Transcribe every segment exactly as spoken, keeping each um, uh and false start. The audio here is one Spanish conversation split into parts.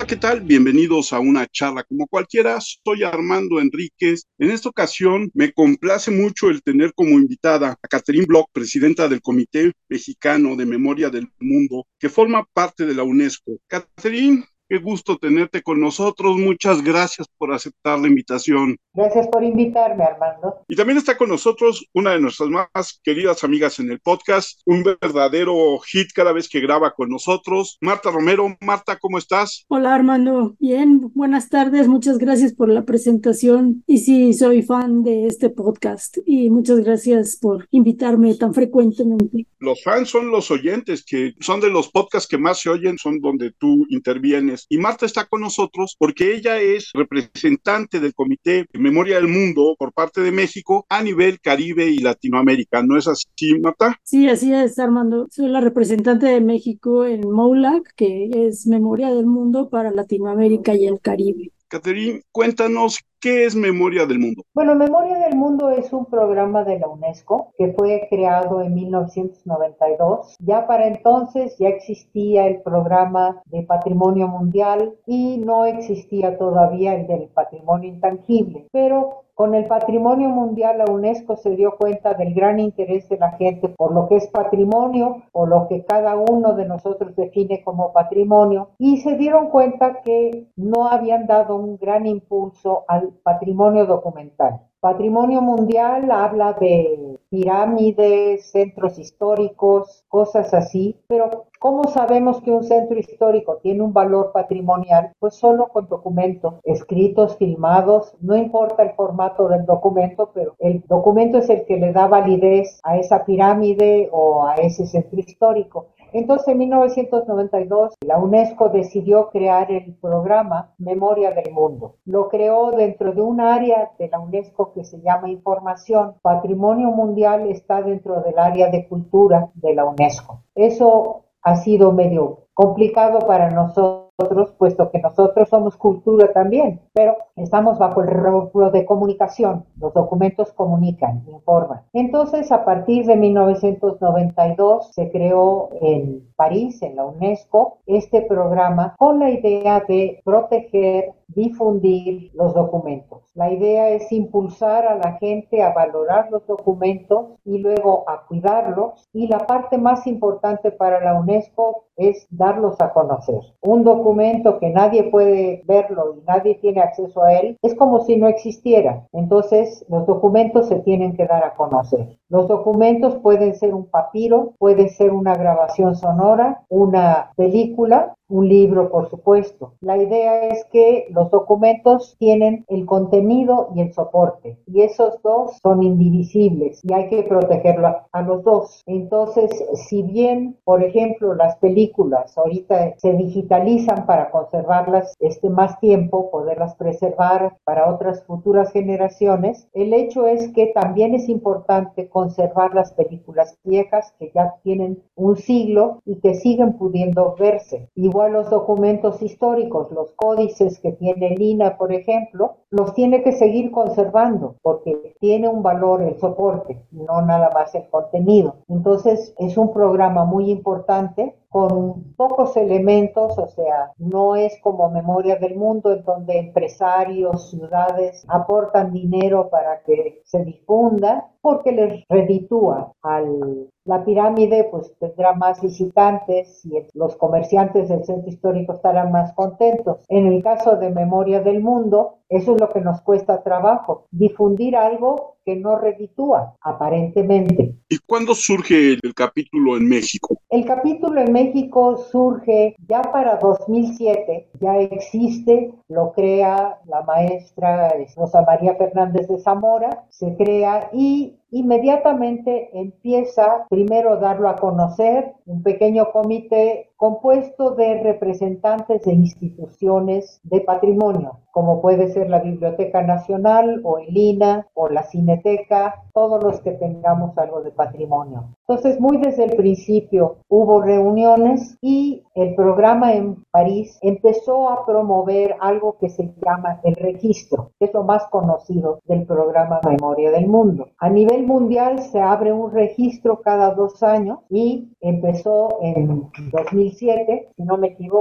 ¿qué tal? Bienvenidos a una charla como cualquiera. Soy Armando Enríquez. En esta ocasión me complace mucho el tener como invitada a Catherine Bloch, presidenta del Comité Mexicano de Memoria del Mundo, que forma parte de la UNESCO. Catherine, qué gusto tenerte con nosotros. Muchas gracias por aceptar la invitación. Gracias por invitarme, Armando. Y también está con nosotros una de nuestras más queridas amigas en el podcast, un verdadero hit cada vez que graba con nosotros, Marta Romero. Marta, ¿cómo estás? Hola Armando, bien, buenas tardes, muchas gracias por la presentación y sí, soy fan de este podcast y muchas gracias por invitarme tan frecuentemente. Los fans son los oyentes, que son de los podcasts que más se oyen, son donde tú intervienes. Y Marta está con nosotros porque ella es representante del Comité de Memoria del Mundo por parte de México a nivel Caribe y Latinoamérica. ¿No es así, Marta? Sí, así es, Armando. Soy la representante de México en MOULAC, que es Memoria del Mundo para Latinoamérica y el Caribe. Catherine, cuéntanos qué es Memoria del Mundo. Bueno, Memoria del Mundo es un programa de la UNESCO que fue creado en mil novecientos noventa y dos. Ya para entonces ya existía el programa de Patrimonio Mundial y no existía todavía el del Patrimonio Intangible, pero con el patrimonio mundial, la UNESCO se dio cuenta del gran interés de la gente por lo que es patrimonio o lo que cada uno de nosotros define como patrimonio, y se dieron cuenta que no habían dado un gran impulso al patrimonio documental. Patrimonio mundial habla de pirámides, centros históricos, cosas así, pero ¿cómo sabemos que un centro histórico tiene un valor patrimonial? Pues solo con documentos escritos, filmados, no importa el formato del documento, pero el documento es el que le da validez a esa pirámide o a ese centro histórico. Entonces, en mil novecientos noventa y dos, la UNESCO decidió crear el programa Memoria del Mundo. Lo creó dentro de un área de la UNESCO que se llama Información. Patrimonio Mundial está dentro del área de Cultura de la UNESCO. Eso ha sido medio complicado para nosotros, puesto que nosotros somos cultura también, pero estamos bajo el rubro de comunicación. Los documentos comunican, informan. Entonces, a partir de mil novecientos noventa y dos, se creó en París, en la UNESCO, este programa con la idea de proteger, difundir los documentos. La idea es impulsar a la gente a valorar los documentos y luego a cuidarlos, y la parte más importante para la UNESCO es darlos a conocer. Un documento que nadie puede verlo y nadie tiene acceso a él es como si no existiera. Entonces, los documentos se tienen que dar a conocer. Los documentos pueden ser un papiro, puede ser una grabación sonora, una película, un libro, por supuesto. La idea es que los documentos tienen el contenido y el soporte, y esos dos son indivisibles y hay que protegerlo a, a los dos. Entonces, si bien, por ejemplo, las películas ahorita se digitalizan para conservarlas este más tiempo, poderlas preservar para otras futuras generaciones, el hecho es que también es importante conservar las películas viejas que ya tienen un siglo y que siguen pudiendo verse. Igual los documentos históricos, los códices que tiene el I N A, por ejemplo, los tiene que seguir conservando porque tiene un valor el soporte, no nada más el contenido. Entonces, es un programa muy importante con pocos elementos, o sea, no es como Memoria del Mundo, en donde empresarios, ciudades aportan dinero para que se difunda, porque les reditúa. Al, la pirámide pues tendrá más visitantes y los comerciantes del centro histórico estarán más contentos. En el caso de Memoria del Mundo, eso es lo que nos cuesta trabajo, difundir algo que no reditúa, aparentemente. ¿Y cuándo surge el capítulo en México? El capítulo en México surge ya para dos mil siete, ya existe, lo crea la maestra Rosa María Fernández de Zamora, se crea y inmediatamente empieza primero a darlo a conocer, un pequeño comité compuesto de representantes de instituciones de patrimonio, como puede ser la Biblioteca Nacional o el I N A o la Cineteca, todos los que tengamos algo de patrimonio. Entonces, muy desde el principio hubo reuniones y el programa en París empezó a promover algo que se llama el registro, que es lo más conocido del programa Memoria del Mundo. A nivel mundial se abre un registro cada dos años y empezó en dos mil siete, si no me equivoco,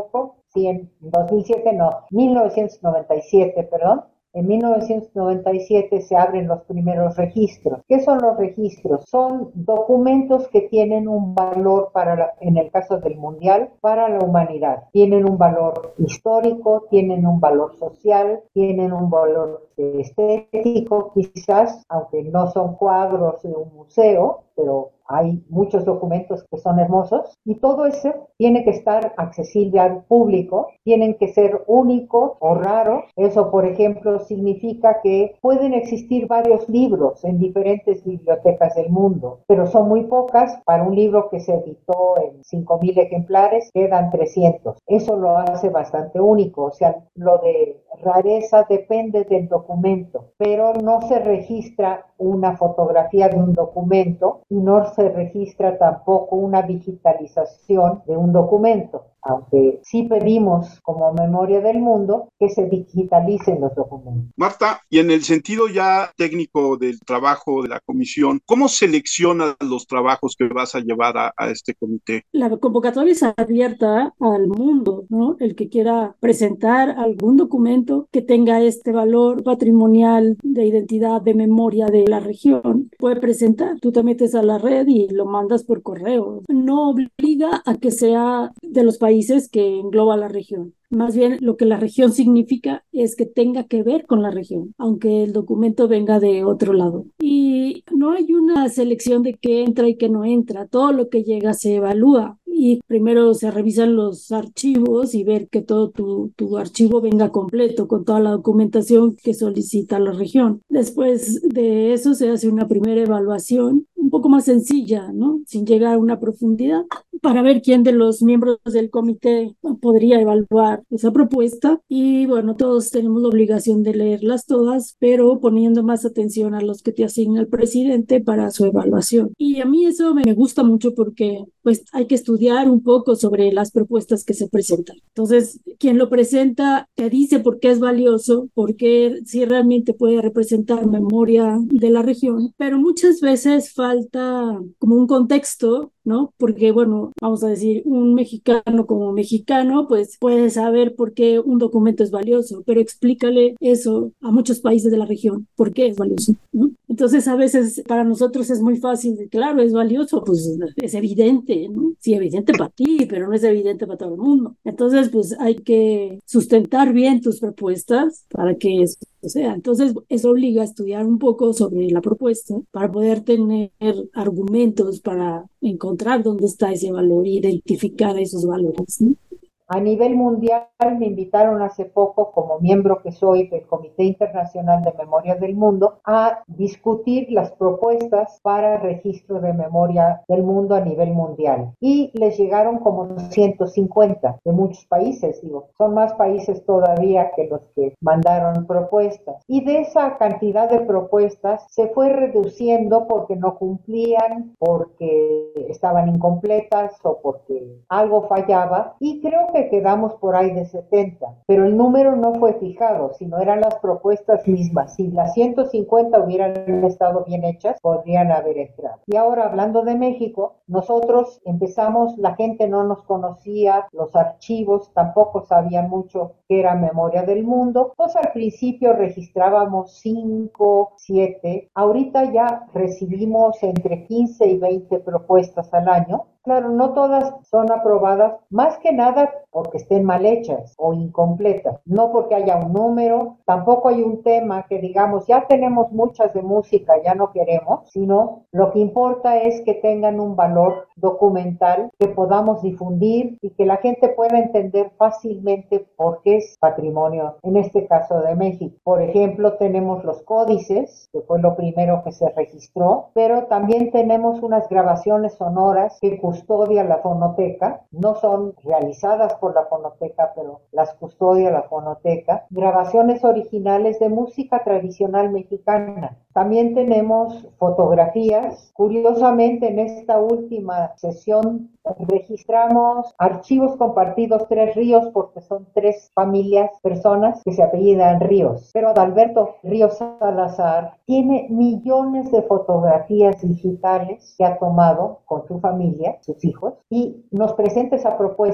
sí, en dos mil siete no, mil novecientos noventa y siete, perdón. En mil novecientos noventa y siete se abren los primeros registros. ¿Qué son los registros? Son documentos que tienen un valor para, la, en el caso del Mundial, para la humanidad. Tienen un valor histórico, tienen un valor social, tienen un valor estético, quizás, aunque no son cuadros de un museo, pero hay muchos documentos que son hermosos y todo eso tiene que estar accesible al público, tienen que ser únicos o raros. Eso, por ejemplo, significa que pueden existir varios libros en diferentes bibliotecas del mundo, pero son muy pocas. Para un libro que se editó en cinco mil ejemplares, quedan trescientos. Eso lo hace bastante único, o sea, lo de rareza depende del documento, pero no se registra una fotografía de un documento y no se registra tampoco una digitalización de un documento, aunque sí pedimos como Memoria del Mundo que se digitalicen los documentos. Marta, y en el sentido ya técnico del trabajo de la comisión, ¿cómo seleccionas los trabajos que vas a llevar a, a este comité? La convocatoria es abierta al mundo, ¿no? El que quiera presentar algún documento que tenga este valor patrimonial de identidad, de memoria de la región, puede presentar. Tú te metes a la red y lo mandas por correo. No obliga a que sea de los países que engloba la región. Más bien lo que la región significa es que tenga que ver con la región, aunque el documento venga de otro lado. Y no hay una selección de qué entra y qué no entra. Todo lo que llega se evalúa. Y primero se revisan los archivos y ver que todo tu, tu archivo venga completo con toda la documentación que solicita la región. Después de eso se hace una primera evaluación un poco más sencilla, ¿no? Sin llegar a una profundidad, para ver quién de los miembros del comité podría evaluar esa propuesta. Y bueno, todos tenemos la obligación de leerlas todas, pero poniendo más atención a los que te asigna el presidente para su evaluación. Y a mí eso me gusta mucho porque pues hay que estudiar un poco sobre las propuestas que se presentan. Entonces, quien lo presenta te dice por qué es valioso, por qué si realmente puede representar memoria de la región, pero muchas veces falta como un contexto, ¿no? Porque, bueno, vamos a decir, un mexicano como mexicano, pues puede saber por qué un documento es valioso, pero explícale eso a muchos países de la región, por qué es valioso, ¿no? Entonces, a veces para nosotros es muy fácil, claro, es valioso, pues es evidente, ¿no? Sí, evidente para ti, pero no es evidente para todo el mundo. Entonces, pues hay que sustentar bien tus propuestas para que eso sea. Entonces, eso obliga a estudiar un poco sobre la propuesta para poder tener argumentos para encontrar dónde está ese valor e identificar esos valores, ¿no? A nivel mundial me invitaron hace poco, como miembro que soy del Comité Internacional de Memoria del Mundo, a discutir las propuestas para registro de memoria del mundo a nivel mundial. Y les llegaron como ciento cincuenta de muchos países, digo, son más países todavía que los que mandaron propuestas. Y de esa cantidad de propuestas se fue reduciendo porque no cumplían, porque estaban incompletas o porque algo fallaba. Y creo que quedamos por ahí de setenta, pero el número no fue fijado, sino eran las propuestas mismas. Si las ciento cincuenta hubieran estado bien hechas, podrían haber entrado. Y ahora, hablando de México, nosotros empezamos, la gente no nos conocía, los archivos tampoco sabían mucho qué era Memoria del Mundo. Pues al principio registrábamos cinco, siete, ahorita ya recibimos entre quince y veinte propuestas al año. Claro, no todas son aprobadas, más que nada porque estén mal hechas o incompletas, no porque haya un número, tampoco hay un tema que digamos, ya tenemos muchas de música, ya no queremos, sino lo que importa es que tengan un valor documental, que podamos difundir y que la gente pueda entender fácilmente por qué es patrimonio, en este caso de México. Por ejemplo, tenemos los códices, que fue lo primero que se registró, pero también tenemos unas grabaciones sonoras que custodia la fonoteca, no son realizadas por la fonoteca, pero las custodia la fonoteca, grabaciones originales de música tradicional mexicana. También tenemos fotografías. Curiosamente, en esta última sesión registramos archivos compartidos Tres Ríos, porque son tres familias, personas que se apellidan Ríos. Pero Adalberto Ríos Salazar tiene millones de fotografías digitales que ha tomado con su familia, sus hijos, y nos presenta esa propuesta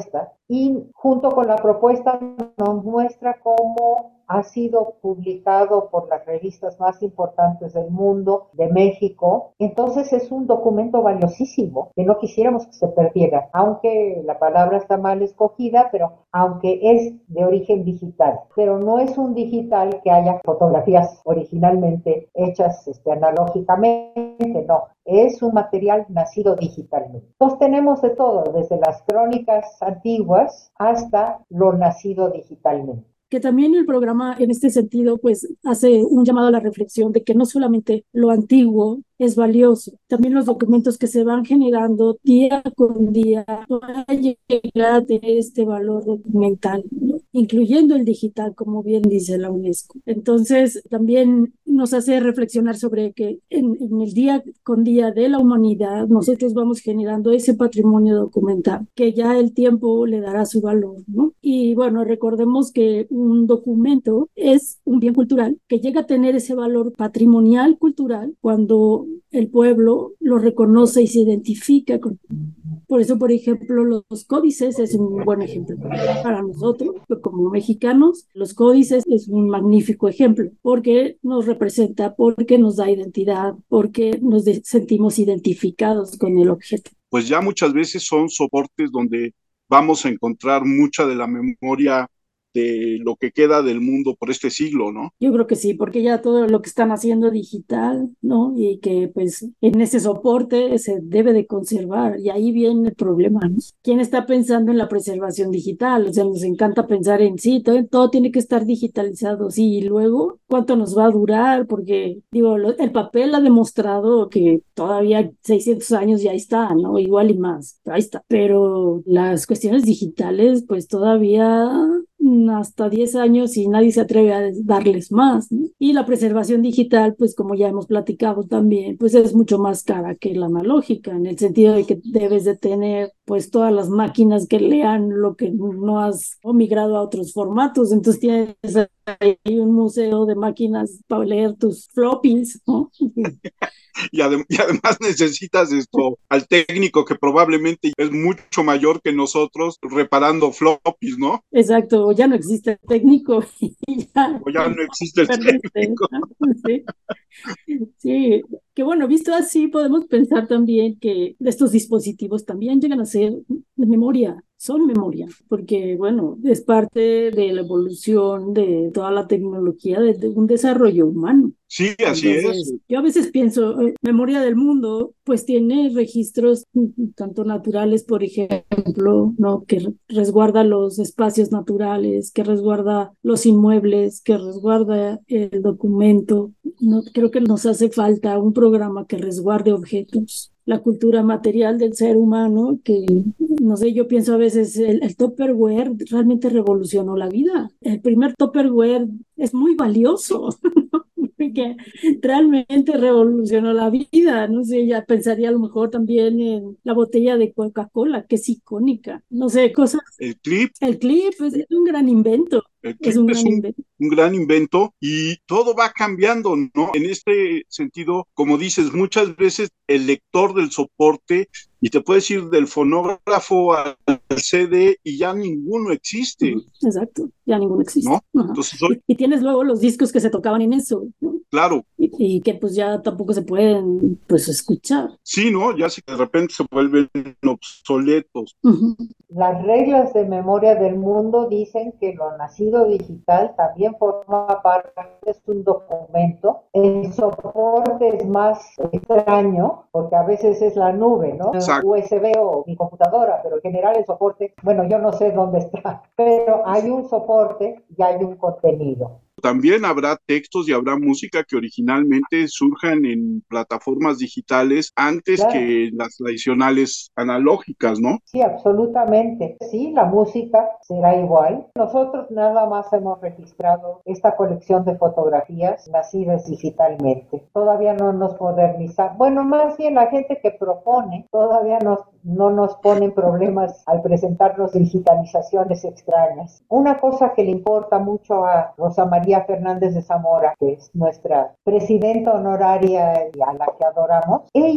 y junto con la propuesta nos muestra cómo ha sido publicado por las revistas más importantes del mundo, de México. Entonces es un documento valiosísimo que no quisiéramos que se perdiera, aunque la palabra está mal escogida, pero aunque es de origen digital. Pero no es un digital que haya fotografías originalmente hechas este, analógicamente, no. Es un material nacido digitalmente. Entonces tenemos de todo, desde las crónicas antiguas hasta lo nacido digitalmente. Que también el programa en este sentido pues hace un llamado a la reflexión de que no solamente lo antiguo es valioso, también los documentos que se van generando día con día van a llegar a tener este valor documental, ¿no? Incluyendo el digital, como bien dice la UNESCO. Entonces también nos hace reflexionar sobre que en, en el día con día de la humanidad nosotros vamos generando ese patrimonio documental que ya el tiempo le dará su valor, ¿no? Y bueno, recordemos que un documento es un bien cultural que llega a tener ese valor patrimonial cultural cuando el pueblo lo reconoce y se identifica con. Por eso, por ejemplo, los códices es un buen ejemplo para nosotros, como mexicanos. Los códices es un magnífico ejemplo porque nos representa, porque nos da identidad, porque nos de- sentimos identificados con el objeto. Pues ya muchas veces son soportes donde vamos a encontrar mucha de la memoria de lo que queda del mundo por este siglo, ¿no? Yo creo que sí, porque ya todo lo que están haciendo digital, ¿no? Y que pues en ese soporte se debe de conservar y ahí viene el problema, ¿no? ¿Quién está pensando en la preservación digital? O sea, nos encanta pensar en sí, todo, todo tiene que estar digitalizado, sí, y luego, ¿cuánto nos va a durar? Porque, digo, lo, el papel ha demostrado que todavía seiscientos años ya está, ¿no? Igual y más, ahí está. Pero las cuestiones digitales, pues todavía hasta diez años y nadie se atreve a darles más, ¿no? Y la preservación digital, pues como ya hemos platicado también, pues es mucho más cara que la analógica, en el sentido de que debes de tener pues todas las máquinas que lean lo que no has o migrado a otros formatos, entonces tienes ahí un museo de máquinas para leer tus floppies, ¿no? Y, adem y además necesitas esto al técnico que probablemente es mucho mayor que nosotros reparando floppies, ¿no? Exacto, ya no existe el técnico y ya O ya no existe el perdiste, técnico. ¿no? Sí. Sí, que bueno, visto así, podemos pensar también que estos dispositivos también llegan a ser de memoria, son memoria, porque bueno, es parte de la evolución de toda la tecnología, de, de un desarrollo humano. Sí, así es. Entonces, yo a veces pienso, eh, memoria del mundo, pues tiene registros mm, tanto naturales, por ejemplo, ¿no? Que re- resguarda los espacios naturales, que resguarda los inmuebles, que resguarda el documento. No, creo que nos hace falta un programa que resguarde objetos. La cultura material del ser humano, que no sé, yo pienso a veces, el, el Tupperware realmente revolucionó la vida. El primer Tupperware es muy valioso. Que realmente revolucionó la vida. No sé, ya pensaría a lo mejor también en la botella de Coca-Cola, que es icónica. No sé, cosas. El clip, El clip es, es un gran invento. el Es clip un es gran un, invento. un gran invento y todo va cambiando, ¿no? En este sentido, como dices, muchas veces el lector del soporte, y te puedes ir del fonógrafo al C D y ya ninguno existe, Ujú, exacto, ya ninguno existe. ¿no? Ajá. Entonces, hoy, Y, y tienes luego los discos que se tocaban en eso, ¿no? claro, Y, y que pues ya tampoco se pueden pues escuchar. sí, ¿no? Ya si de repente se vuelven obsoletos. Ujú. Las reglas de memoria del mundo dicen que lo nacido digital también forma parte de un documento. El soporte es más extraño porque a veces es la nube, ¿no? Exacto. U S B o mi computadora, pero en general el soporte, bueno, yo no sé dónde está, pero hay un soporte y hay un contenido. También habrá textos y habrá música que originalmente surjan en plataformas digitales antes Claro. que las tradicionales analógicas, ¿no? Sí, absolutamente. Sí, la música será igual. Nosotros nada más hemos registrado esta colección de fotografías nacidas digitalmente. Todavía no nos modernizamos. Bueno, más bien la gente que propone todavía nos, no nos ponen problemas al presentarnos digitalizaciones extrañas. Una cosa que le importa mucho a Rosa María Fernández de Zamora, que es nuestra presidenta honoraria y a la que adoramos, ella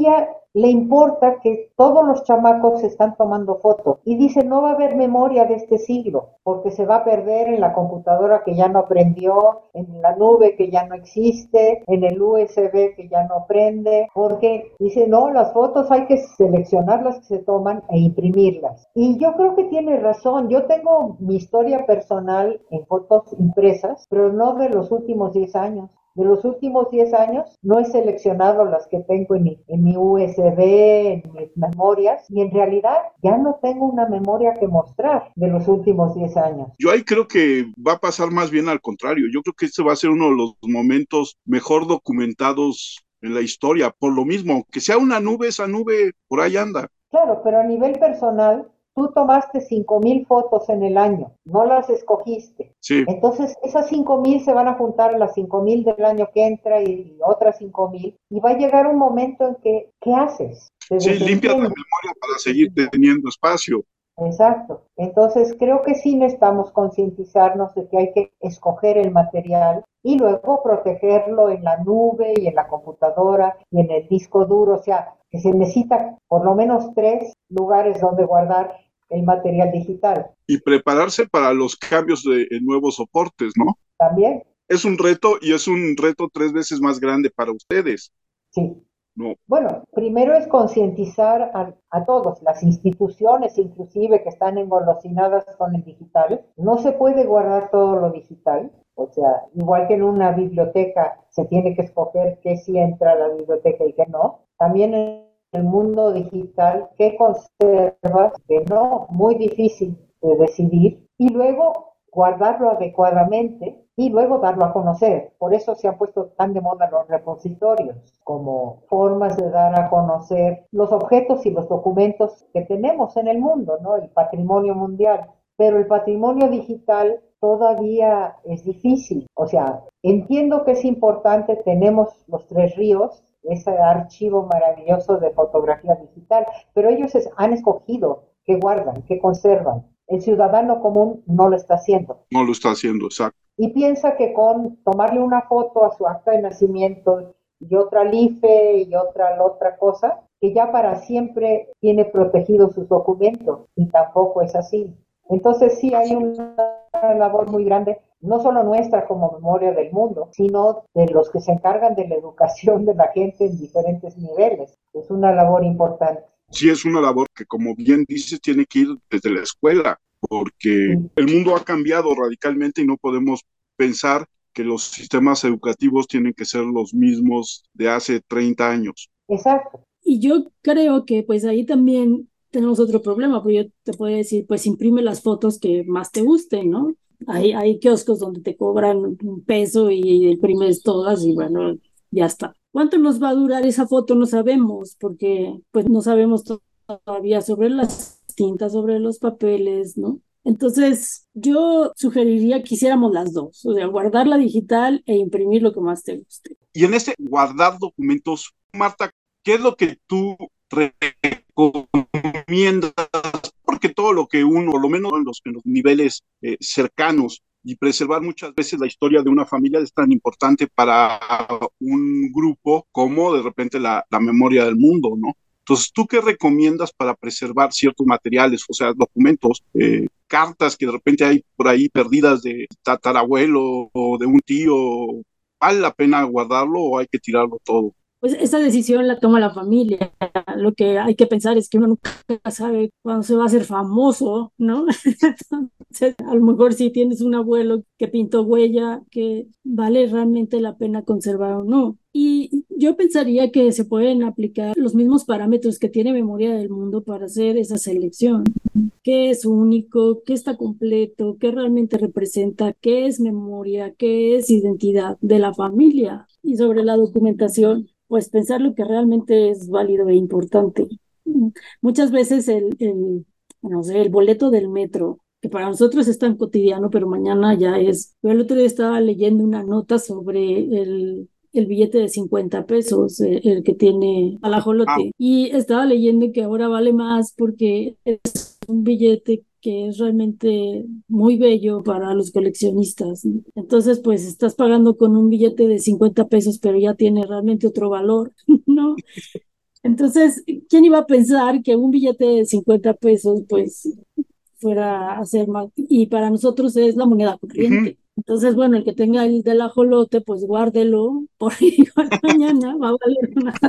le importa que todos los chamacos están tomando fotos y dice, no va a haber memoria de este siglo, porque se va a perder en la computadora que ya no prendió, en la nube que ya no existe, en el U S B que ya no prende, porque dice, no, las fotos hay que seleccionar las que se toman e imprimirlas. Y yo creo que tiene razón, yo tengo mi historia personal en fotos impresas, pero no de los últimos diez años. De los últimos diez años no he seleccionado las que tengo en mi, en mi U S B, en mis memorias, y en realidad ya no tengo una memoria que mostrar de los últimos diez años. Yo ahí creo que va a pasar más bien al contrario. Yo creo que este va a ser uno de los momentos mejor documentados en la historia. Por lo mismo, que sea una nube, esa nube por ahí anda. Claro, pero a nivel personal, tú tomaste cinco mil fotos en el año, no las escogiste. Sí. Entonces, esas cinco mil se van a juntar a las cinco mil del año que entra y otras cinco mil, y va a llegar un momento en que, ¿qué haces? Te Sí, limpias la desentiendes. memoria para seguir teniendo espacio. Exacto. Entonces, creo que sí necesitamos concientizarnos de que hay que escoger el material y luego protegerlo en la nube y en la computadora y en el disco duro. O sea, que se necesita por lo menos tres lugares donde guardar el material digital. Y prepararse para los cambios de en nuevos soportes, ¿no? También, Es un reto y es un reto tres veces más grande para ustedes, sí. ¿no? Bueno, primero es concientizar a, a todos, las instituciones inclusive que están engolosinadas con el digital. No se puede guardar todo lo digital. O sea, igual que en una biblioteca se tiene que escoger qué sí entra a la biblioteca y qué no. También en el mundo digital, qué conservas, qué no. Muy difícil de decidir. Y luego guardarlo adecuadamente y luego darlo a conocer. Por eso se han puesto tan de moda los repositorios como formas de dar a conocer los objetos y los documentos que tenemos en el mundo, ¿no? El patrimonio mundial. Pero el patrimonio digital todavía es difícil. O sea, entiendo que es importante, tenemos los Tres Ríos, ese archivo maravilloso de fotografía digital, pero ellos es, han escogido qué guardan, qué conservan. El ciudadano común no lo está haciendo. No lo está haciendo, exacto. Y piensa que con tomarle una foto a su acta de nacimiento y otra al I F E y otra a la otra cosa, que ya para siempre tiene protegidos sus documentos, y tampoco es así. Entonces sí hay una labor muy grande, no solo nuestra como memoria del mundo, sino de los que se encargan de la educación de la gente en diferentes niveles. Es una labor importante. Sí, es una labor que, como bien dices, tiene que ir desde la escuela, porque Sí. el mundo ha cambiado radicalmente y no podemos pensar que los sistemas educativos tienen que ser los mismos de hace treinta años. Exacto. Y yo creo que pues ahí también tenemos otro problema, porque yo te puedo decir, pues imprime las fotos que más te gusten, ¿no? Hay, hay kioscos donde te cobran un peso y imprimes todas y bueno, ya está. ¿Cuánto nos va a durar esa foto? No sabemos, porque pues no sabemos todavía sobre las tintas, sobre los papeles, ¿no? Entonces, yo sugeriría que hiciéramos las dos, o sea, guardarla digital e imprimir lo que más te guste. Y en este guardar documentos, Marta, ¿qué es lo que tú recomiendas? Porque todo lo que uno, por lo menos en los, en los niveles eh, cercanos, y preservar muchas veces la historia de una familia es tan importante para un grupo como de repente la, la memoria del mundo, ¿no? Entonces, ¿tú qué recomiendas para preservar ciertos materiales, o sea, documentos, eh, cartas que de repente hay por ahí perdidas de tatarabuelo o de un tío? ¿Vale la pena guardarlo o hay que tirarlo todo? Pues esa decisión la toma la familia. Lo que hay que pensar es que uno nunca sabe cuándo se va a hacer famoso, ¿no? Entonces, a lo mejor si tienes un abuelo que pintó huella, que vale realmente la pena conservar o no. Y yo pensaría que se pueden aplicar los mismos parámetros que tiene Memoria del Mundo para hacer esa selección. ¿Qué es único? ¿Qué está completo? ¿Qué realmente representa? ¿Qué es memoria? ¿Qué es identidad de la familia? Y sobre la documentación, pues pensar lo que realmente es válido e importante. Muchas veces el, el, no sé, el boleto del metro, que para nosotros es tan cotidiano, pero mañana ya es. Yo el otro día estaba leyendo una nota sobre el, el billete de cincuenta pesos, el, el que tiene Ah, alajolote, y estaba leyendo que ahora vale más porque es un billete que es realmente muy bello para los coleccionistas, ¿no? Entonces, pues estás pagando con un billete de cincuenta pesos, pero ya tiene realmente otro valor, ¿no? Entonces, ¿quién iba a pensar que un billete de cincuenta pesos, pues, fuera a ser más? Y para nosotros es la moneda Ujú. corriente. Entonces, bueno, el que tenga el del ajolote, pues guárdelo, porque igual mañana va a valer una.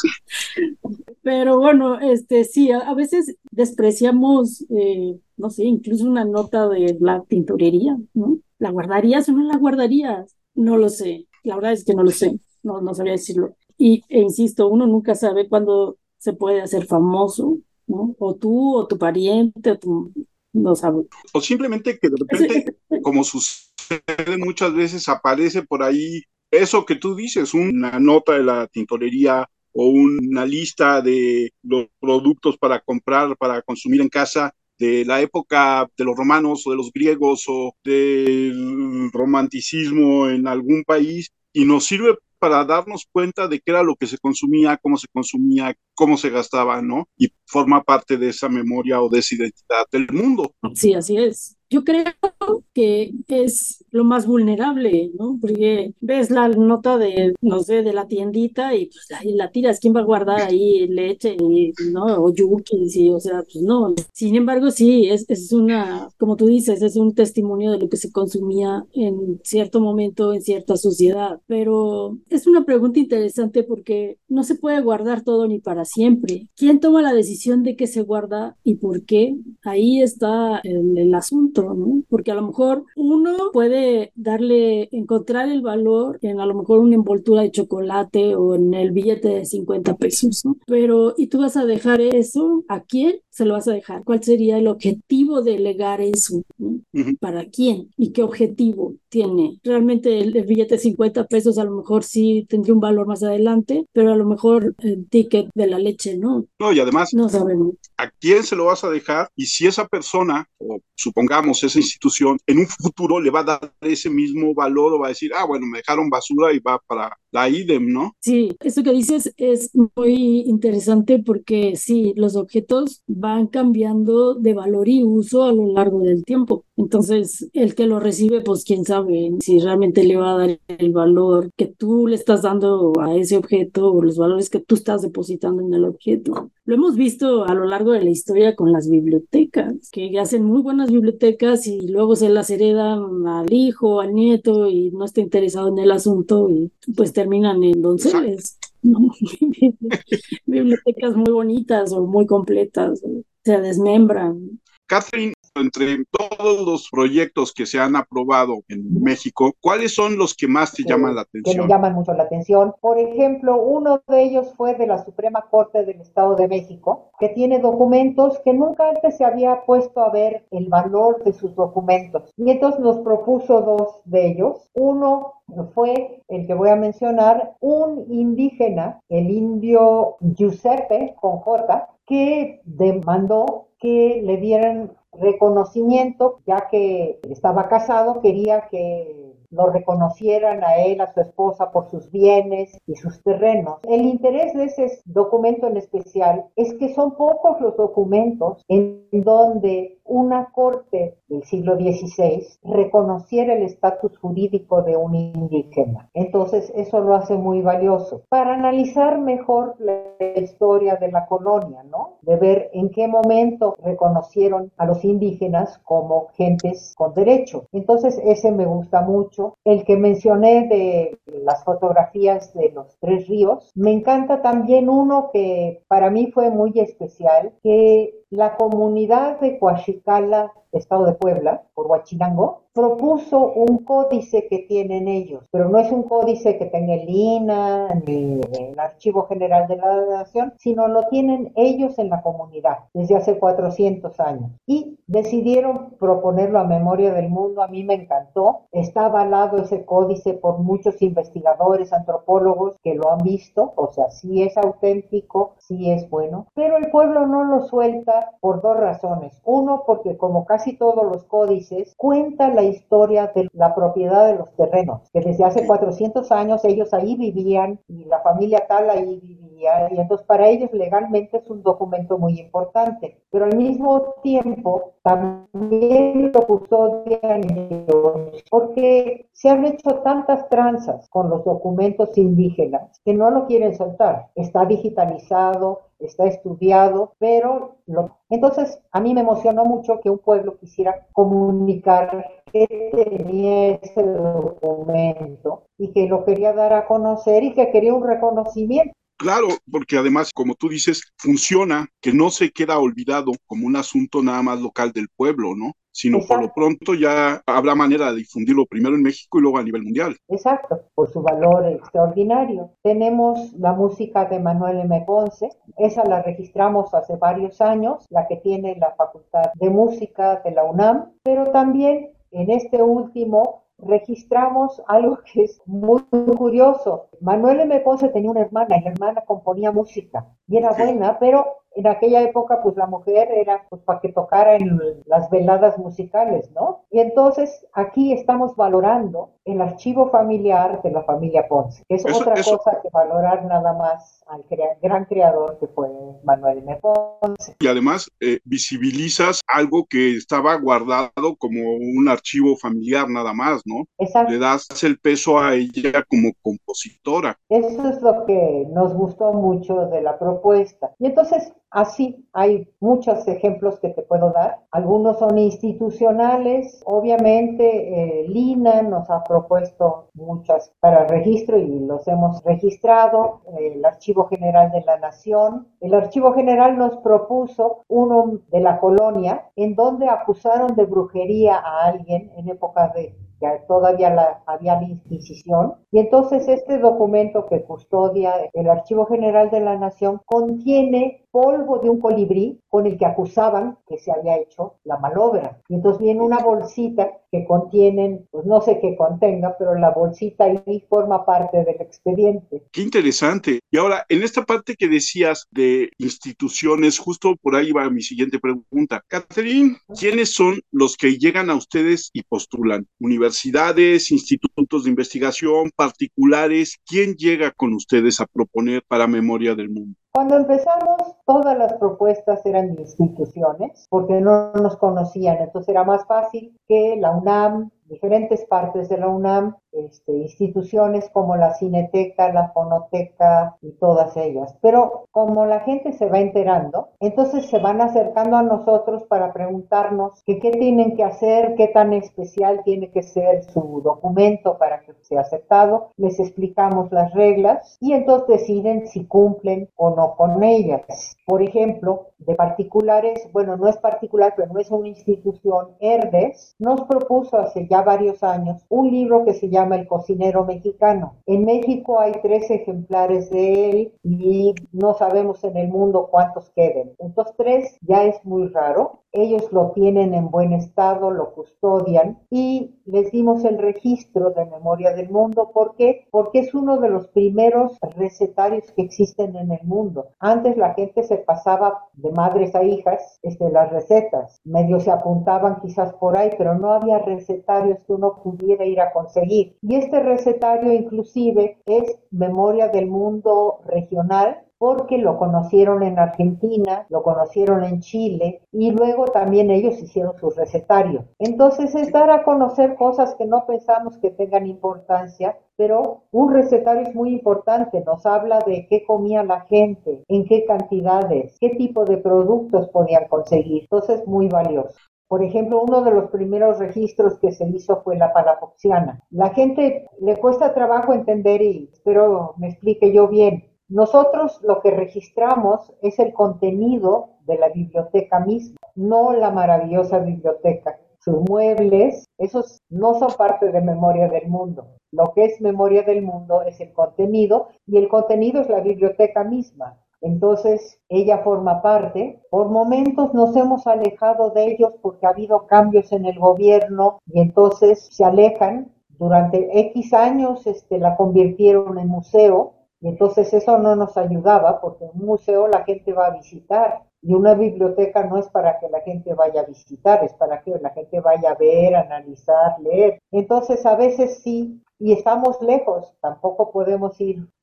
Pero bueno, este sí, a, a veces despreciamos, eh, no sé, incluso una nota de la tintorería, ¿no? ¿La guardarías o no la guardarías? No lo sé. La verdad es que no lo sé. No, no sabría decirlo. Y, e insisto, uno nunca sabe cuándo se puede hacer famoso, ¿no? O tú, o tu pariente, o tu, no sabe. O simplemente que de Es- repente, es- como sucede muchas veces, aparece por ahí eso que tú dices, una nota de la tintorería o una lista de los productos para comprar, para consumir en casa de la época de los romanos o de los griegos o del romanticismo en algún país y nos sirve para darnos cuenta de qué era lo que se consumía, cómo se consumía, cómo se gastaba, ¿no? Y forma parte de esa memoria o de esa identidad del mundo. Sí, así es. Yo creo que es lo más vulnerable, ¿no? Porque ves la nota de, no sé, de la tiendita y pues ahí la tiras. ¿Quién va a guardar ahí leche y, no? O yuki, sí, o sea, pues no. Sin embargo, sí, es, es una, como tú dices, es un testimonio de lo que se consumía en cierto momento, en cierta sociedad. Pero es una pregunta interesante porque no se puede guardar todo ni para siempre. ¿Quién toma la decisión de qué se guarda y por qué? Ahí está el, el asunto, ¿no? Porque a lo mejor uno puede darle, encontrar el valor en a lo mejor una envoltura de chocolate o en el billete de cincuenta pesos, ¿no? Pero, ¿y tú vas a dejar eso? ¿A quién se lo vas a dejar? ¿Cuál sería el objetivo de legar eso, ¿no? Ujú. ¿Para quién? ¿Y qué objetivo tiene? Realmente el, el billete de cincuenta pesos a lo mejor sí tendría un valor más adelante, pero a lo mejor el ticket de la leche no. No, y además, No sabemos. a quién se lo vas a dejar y si esa persona, o supongamos esa institución, en un futuro le va a dar ese mismo valor o va a decir, ah, bueno, me dejaron basura y va para la IDEM, ¿no? Sí, eso que dices es muy interesante porque sí, los objetos van cambiando de valor y uso a lo largo del tiempo. Entonces, el que lo recibe, pues quién sabe si realmente le va a dar el valor que tú le estás dando a ese objeto o los valores que tú estás depositando en el objeto. Lo hemos visto a lo largo de la historia con las bibliotecas, que hacen muy buenas bibliotecas y luego se las heredan al hijo, al nieto y no está interesado en el asunto y pues terminan en Exacto. donceles, ¿no? Bibliotecas muy bonitas o muy completas, ¿no? Se desmembran. Catherine, entre todos los proyectos que se han aprobado en México, ¿cuáles son los que más te llaman que, la que me atención? llaman mucho la atención. Por ejemplo, uno de ellos fue de la Suprema Corte del Estado de México, que tiene documentos que nunca antes se había puesto a ver el valor de sus documentos. Y entonces nos propuso dos de ellos. Uno fue el que voy a mencionar, un indígena, el indio Giuseppe, con J, que demandó que le dieran reconocimiento, ya que estaba casado, quería que lo reconocieran a él, a su esposa, por sus bienes y sus terrenos. El interés de ese documento en especial es que son pocos los documentos en donde una corte del siglo dieciséis reconociera el estatus jurídico de un indígena. Entonces, eso lo hace muy valioso. Para analizar mejor la historia de la colonia, ¿no? De ver en qué momento reconocieron a los indígenas como gentes con derecho. Entonces, ese me gusta mucho. El que mencioné de las fotografías de los tres ríos, me encanta también uno que para mí fue muy especial, que la comunidad de Coachicala, Estado de Puebla, por Huachinango, propuso un códice que tienen ellos, pero no es un códice que tenga el I N A ni el Archivo General de la Nación, sino lo tienen ellos en la comunidad desde hace cuatrocientos años. Y decidieron proponerlo a memoria del mundo, a mí me encantó. Está avalado ese códice por muchos investigadores, antropólogos que lo han visto, o sea, sí es auténtico, sí es bueno, pero el pueblo no lo suelta por dos razones. Uno, porque como casi todos los códices, cuenta la historia de la propiedad de los terrenos, que desde hace Sí. cuatrocientos años ellos ahí vivían y la familia tal ahí vivía. día, y entonces para ellos legalmente es un documento muy importante, pero al mismo tiempo también lo custodian ellos porque se han hecho tantas tranzas con los documentos indígenas que no lo quieren soltar. Está digitalizado, está estudiado, pero lo... entonces a mí me emocionó mucho que un pueblo quisiera comunicar que tenía ese documento y que lo quería dar a conocer y que quería un reconocimiento. Claro, porque además, como tú dices, funciona, que no se queda olvidado como un asunto nada más local del pueblo, ¿no? Sino por lo Exacto. pronto ya habrá manera de difundirlo primero en México y luego a nivel mundial. Exacto, por su valor extraordinario. Tenemos la música de Manuel M. Ponce, esa la registramos hace varios años, la que tiene la Facultad de Música de la UNAM, pero también en este último registramos algo que es muy curioso. Manuel M. Ponce tenía una hermana y la hermana componía música y era Okay. buena, pero en aquella época pues la mujer era pues para que tocara en las veladas musicales, ¿no? Y entonces aquí estamos valorando el archivo familiar de la familia Ponce, que es Eso, otra eso, cosa que valorar nada más al crea- gran creador que fue Manuel M. Ponce. y además eh, visibilizas algo que estaba guardado como un archivo familiar nada más, ¿no? Le Exacto. das el peso a ella como compositora. Eso es lo que nos gustó mucho de la propuesta. Y entonces, así hay muchos ejemplos que te puedo dar. Algunos son institucionales. Obviamente, eh, Lina nos ha propuesto muchas para registro y los hemos registrado. Eh, el Archivo General de la Nación. El Archivo General nos propuso uno de la colonia en donde acusaron de brujería a alguien en época de que todavía la, había la Inquisición, y entonces este documento que custodia el Archivo General de la Nación contiene polvo de un colibrí con el que acusaban que se había hecho la malobra. Y entonces viene una bolsita que contienen, pues no sé qué contenga, pero la bolsita ahí forma parte del expediente. Qué interesante. Y ahora, en esta parte que decías de instituciones, justo por ahí va mi siguiente pregunta. Catherine, ¿quiénes son los que llegan a ustedes y postulan? ¿Universidades, institutos de investigación, particulares? ¿Quién llega con ustedes a proponer para Memoria del Mundo? Cuando empezamos, todas las propuestas eran de instituciones, porque no nos conocían, entonces era más fácil que la UNAM, diferentes partes de la UNAM, este, instituciones como la Cineteca, la Fonoteca y todas ellas. Pero como la gente se va enterando, entonces se van acercando a nosotros para preguntarnos que qué tienen que hacer, qué tan especial tiene que ser su documento para que sea aceptado. Les explicamos las reglas y entonces deciden si cumplen o no con ellas. Por ejemplo, de particulares, bueno, no es particular, pero no es una institución, Herdes nos propuso hace ya varios años un libro que se llama El cocinero mexicano. En México hay tres ejemplares de él y no sabemos en el mundo cuántos queden. Entonces tres ya es muy raro. Ellos lo tienen en buen estado, lo custodian y les dimos el registro de Memoria del Mundo. ¿Por qué? Porque es uno de los primeros recetarios que existen en el mundo. Antes la gente se pasaba de madres a hijas este, las recetas. Medio se apuntaban quizás por ahí, pero no había recetarios que uno pudiera ir a conseguir. Y este recetario inclusive es Memoria del Mundo regional, porque lo conocieron en Argentina, lo conocieron en Chile y luego también ellos hicieron sus recetarios. Entonces es dar a conocer cosas que no pensamos que tengan importancia, pero un recetario es muy importante, nos habla de qué comía la gente, en qué cantidades, qué tipo de productos podían conseguir, entonces es muy valioso. Por ejemplo, uno de los primeros registros que se hizo fue la palafoxiana. La gente le cuesta trabajo entender y espero me explique yo bien. Nosotros lo que registramos es el contenido de la biblioteca misma, no la maravillosa biblioteca. Sus muebles, esos no son parte de Memoria del Mundo. Lo que es Memoria del Mundo es el contenido y el contenido es la biblioteca misma. Entonces, ella forma parte. Por momentos nos hemos alejado de ellos porque ha habido cambios en el gobierno y entonces se alejan. Durante X años este, la convirtieron en museo. Y entonces eso no nos ayudaba porque un museo la gente va a visitar y una biblioteca no es para que la gente vaya a visitar, es para que la gente vaya a ver, analizar, leer. Entonces a veces sí, y estamos lejos, tampoco podemos ir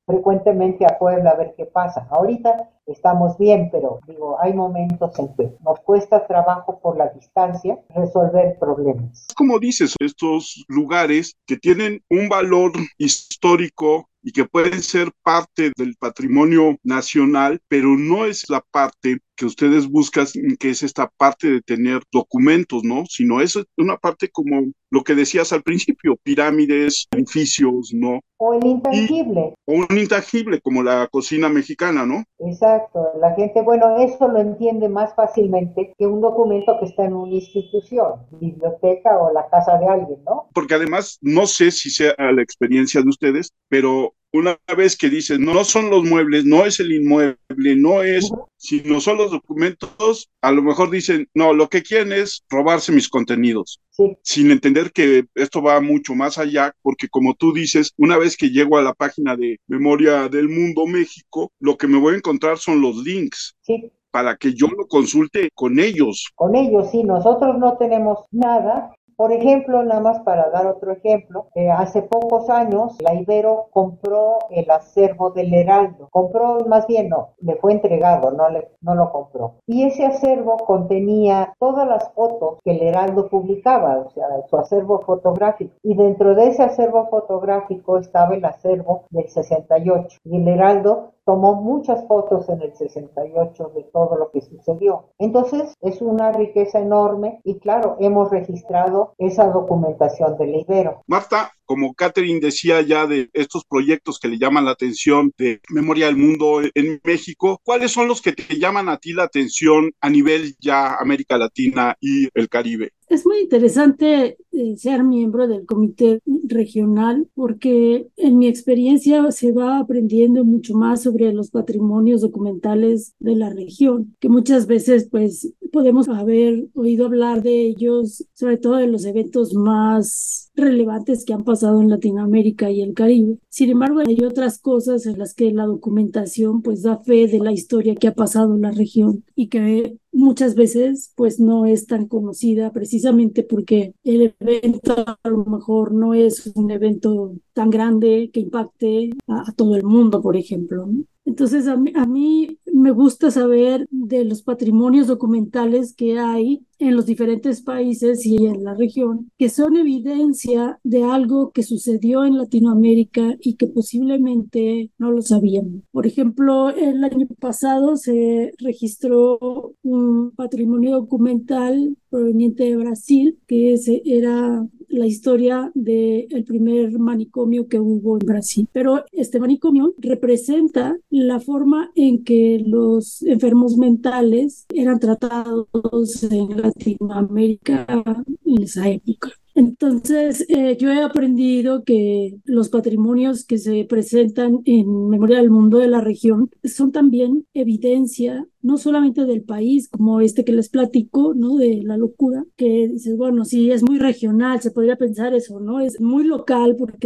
frecuentemente a Puebla a ver qué pasa. Ahorita estamos bien, pero digo, hay momentos en que nos cuesta trabajo por la distancia resolver problemas. Como dices, estos lugares que tienen un valor histórico y que pueden ser parte del patrimonio nacional, pero no es la parte que ustedes buscan, que es esta parte de tener documentos, ¿no? Sino es una parte como lo que decías al principio, pirámides, edificios, ¿no? O el Y intangible. o un intangible como la cocina mexicana, ¿no? Exacto, la gente, bueno, eso lo entiende más fácilmente que un documento que está en una institución, biblioteca o la casa de alguien, ¿no? Porque además, no sé si sea la experiencia de ustedes, pero una vez que dicen, no son los muebles, no es el inmueble, no es, Uh-huh. sino son los documentos, a lo mejor dicen, no, lo que quieren es robarse mis contenidos. Sí. Sin entender que esto va mucho más allá, porque como tú dices, una vez que llego a la página de Memoria del Mundo México, lo que me voy a encontrar son los links Sí. para que yo lo consulte con ellos. Con ellos, sí, nosotros no tenemos nada. Por ejemplo, nada más para dar otro ejemplo, eh, hace pocos años la Ibero compró el acervo del Heraldo. Compró, más bien no, le fue entregado, no, le, no lo compró. Y ese acervo contenía todas las fotos que el Heraldo publicaba, o sea, su acervo fotográfico. Y dentro de ese acervo fotográfico estaba el acervo del sesenta y ocho. Y el Heraldo tomó muchas fotos en el sesenta y ocho de todo lo que sucedió. Entonces, es una riqueza enorme y claro, hemos registrado esa documentación del Ibero. Marta, como Catherine decía ya de estos proyectos que le llaman la atención de Memoria del Mundo en México, ¿cuáles son los que te llaman a ti la atención a nivel ya América Latina y el Caribe? Es muy interesante eh, ser miembro del comité regional porque en mi experiencia se va aprendiendo mucho más sobre los patrimonios documentales de la región, que muchas veces pues podemos haber oído hablar de ellos, sobre todo de los eventos más relevantes que han pasado en Latinoamérica y el Caribe. Sin embargo, hay otras cosas en las que la documentación pues da fe de la historia que ha pasado en la región y que muchas veces pues no es tan conocida precisamente porque el evento a lo mejor no es un evento tan grande que impacte a, a todo el mundo, por ejemplo, ¿no? Entonces a mí, a mí me gusta saber de los patrimonios documentales que hay en los diferentes países y en la región, que son evidencia de algo que sucedió en Latinoamérica y que posiblemente no lo sabíamos. Por ejemplo, el año pasado se registró un patrimonio documental proveniente de Brasil, que ese era la historia del primer manicomio que hubo en Brasil. Pero este manicomio representa la forma en que los enfermos mentales eran tratados en Latinoamérica en esa época. Entonces, eh, yo he aprendido que los patrimonios que se presentan en Memoria del Mundo de la región son también evidencia no solamente del país, como este que les platico, ¿no? De la locura, que dices, bueno, sí, es muy regional, se podría pensar eso, ¿no? Es muy local porque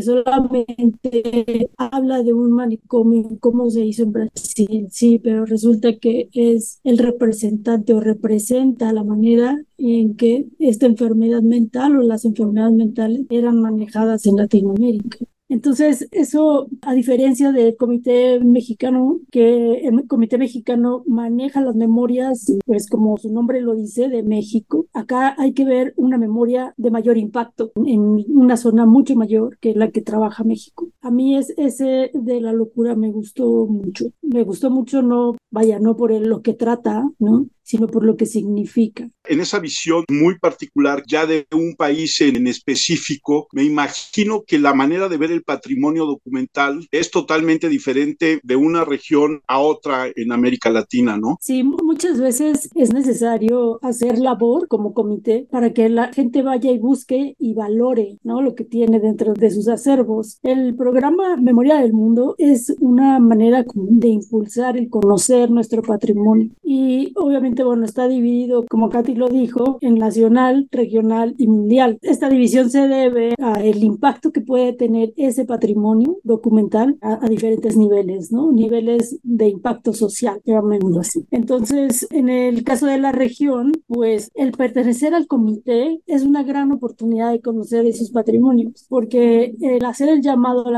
solamente habla de un manicomio, cómo se hizo en Brasil, sí, pero resulta que es el representante o representa la manera en que esta enfermedad mental o las enfermedades mentales eran manejadas en Latinoamérica. Entonces, eso, a diferencia del Comité Mexicano, que el Comité Mexicano maneja las memorias, pues como su nombre lo dice, de México, acá hay que ver una memoria de mayor impacto en una zona mucho mayor que la que trabaja México. A mí es ese de la locura me gustó mucho. Me gustó mucho, no, vaya, no por el, lo que trata, ¿no? Sino por lo que significa. En esa visión muy particular ya de un país en, en específico, me imagino que la manera de ver el patrimonio documental es totalmente diferente de una región a otra en América Latina, ¿no? Sí, muchas veces es necesario hacer labor como comité para que la gente vaya y busque y valore, ¿no? Lo que tiene dentro de sus acervos. El programa Memoria del Mundo es una manera de impulsar el conocer nuestro patrimonio y obviamente, bueno, está dividido, como Katy lo dijo, en nacional, regional y mundial. Esta división se debe al impacto que puede tener ese patrimonio documental a, a diferentes niveles, ¿no? Niveles de impacto social, llamémoslo así. Entonces, en el caso de la región, pues el pertenecer al comité es una gran oportunidad de conocer esos patrimonios, porque el hacer el llamado a la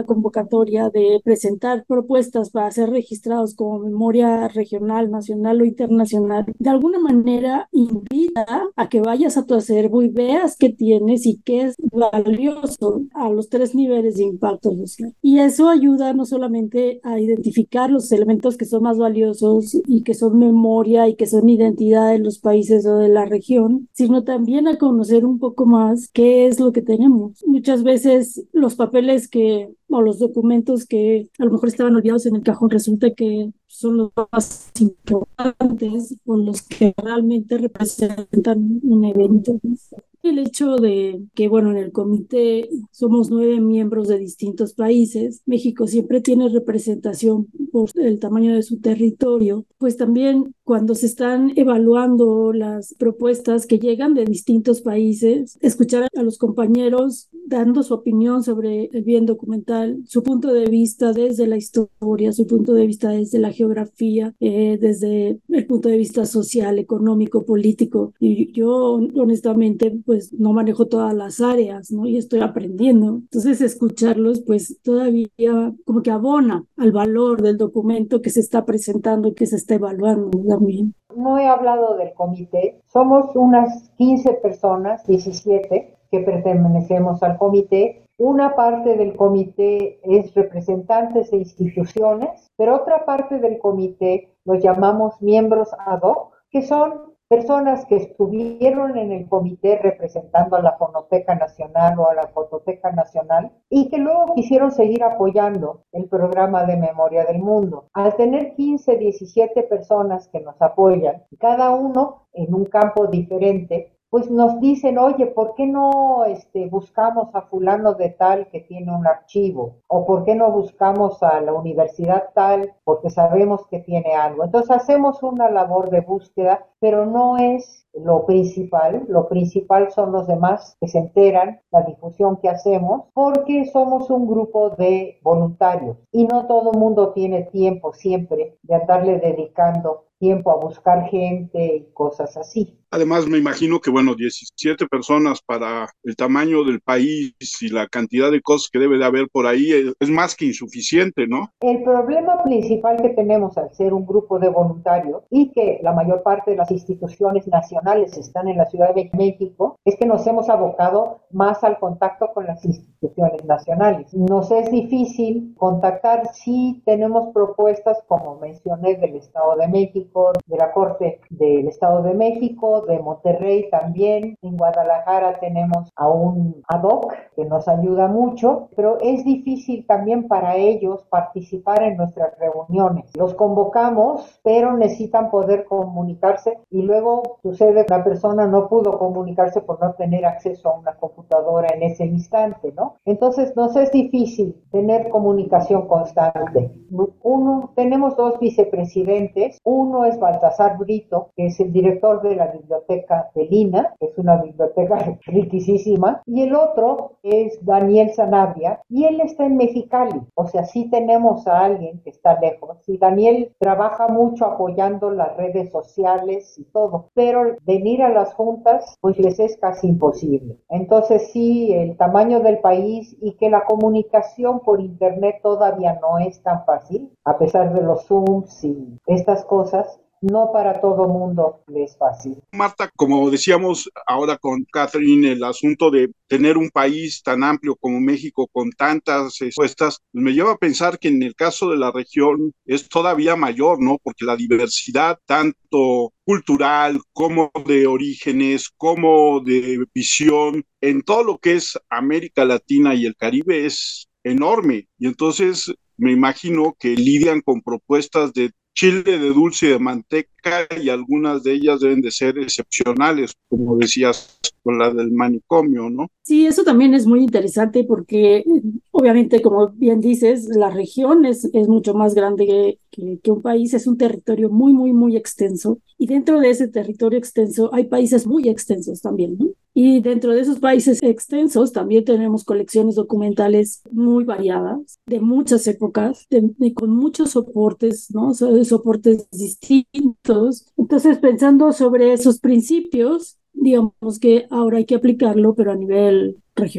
convocatoria de presentar propuestas para ser registrados como memoria regional, nacional o internacional, de alguna manera invita a que vayas a tu acervo y veas qué tienes y qué es valioso a los tres niveles de impacto social. Y eso ayuda no solamente a identificar los elementos que son más valiosos y que son memoria y que son identidad de los países o de la región, sino también a conocer un poco más qué es lo que tenemos. Muchas veces los papeles que o los documentos que a lo mejor estaban olvidados en el cajón resulta que son los más importantes o los que realmente representan un evento. El hecho de que, bueno, en el comité somos nueve miembros de distintos países, México siempre tiene representación por el tamaño de su territorio, pues también cuando se están evaluando las propuestas que llegan de distintos países, escuchar a los compañeros dando su opinión sobre el bien documental, su punto de vista desde la historia, su punto de vista desde la geografía, eh, desde el punto de vista social, económico, político. Y yo honestamente pues no manejo todas las áreas, ¿no? Y estoy aprendiendo. Entonces escucharlos pues todavía como que abona al valor del documento que se está presentando y que se está evaluando también. No he hablado del comité, somos unas quince personas, diecisiete, que pertenecemos al comité. Una parte del comité es representantes de instituciones, pero otra parte del comité los llamamos miembros ad hoc, que son personas que estuvieron en el comité representando a la Fonoteca Nacional o a la Fototeca Nacional y que luego quisieron seguir apoyando el programa de Memoria del Mundo. Al tener quince, diecisiete personas que nos apoyan, cada uno en un campo diferente, pues nos dicen, oye, ¿por qué no este, buscamos a fulano de tal que tiene un archivo? ¿O por qué no buscamos a la universidad tal porque sabemos que tiene algo? Entonces hacemos una labor de búsqueda, pero no es lo principal. Lo principal son los demás que se enteran, la difusión que hacemos, porque somos un grupo de voluntarios y no todo el mundo tiene tiempo siempre de andarle dedicando tiempo a buscar gente y cosas así. Además, me imagino que, bueno, diecisiete personas para el tamaño del país y la cantidad de cosas que debe de haber por ahí es, es más que insuficiente, ¿no? El problema principal que tenemos al ser un grupo de voluntarios y que la mayor parte de las instituciones nacionales están en la Ciudad de México es que nos hemos abocado más al contacto con las instituciones nacionales. Nos es difícil contactar si tenemos propuestas, como mencioné, del Estado de México, de la Corte del Estado de México, de Monterrey también. En Guadalajara tenemos a un ad hoc que nos ayuda mucho, pero es difícil también para ellos participar en nuestras reuniones. Los convocamos, pero necesitan poder comunicarse y luego sucede que una persona no pudo comunicarse por no tener acceso a una computadora en ese instante, ¿no? Entonces nos es difícil tener comunicación constante. Uno, tenemos dos vicepresidentes, uno es Baltasar Brito, que es el director de la biblioteca de Lina, que es una biblioteca riquísima, y el otro es Daniel Sanabria, y él está en Mexicali. O sea, sí tenemos a alguien que está lejos, y Daniel trabaja mucho apoyando las redes sociales y todo, pero venir a las juntas, pues les es casi imposible. Entonces sí, el tamaño del país y que la comunicación por internet todavía no es tan fácil, a pesar de los Zooms y estas cosas, no para todo mundo es fácil. Marta, como decíamos ahora con Catherine, el asunto de tener un país tan amplio como México con tantas respuestas, me lleva a pensar que en el caso de la región es todavía mayor, ¿no? Porque la diversidad, tanto cultural como de orígenes, como de visión, en todo lo que es América Latina y el Caribe es enorme. Y entonces me imagino que lidian con propuestas de chile de dulce y de manteca y algunas de ellas deben de ser excepcionales, como decías, con la del manicomio, ¿no? Sí, eso también es muy interesante porque obviamente, como bien dices, la región es, es mucho más grande que, que, que un país, es un territorio muy, muy, muy extenso y dentro de ese territorio extenso hay países muy extensos también, ¿no? Y dentro de esos países extensos también tenemos colecciones documentales muy variadas, de muchas épocas, de, de, con muchos soportes, ¿no? So, soportes distintos. Entonces, pensando sobre esos principios, digamos que ahora hay que aplicarlo, pero a nivel regional.